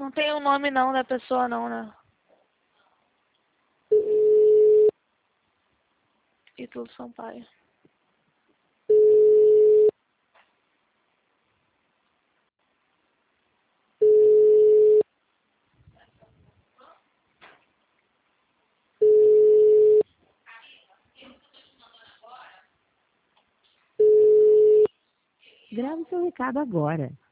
Não tem o nome não da pessoa não, né? Ítalo Sampaio. Grave seu recado agora.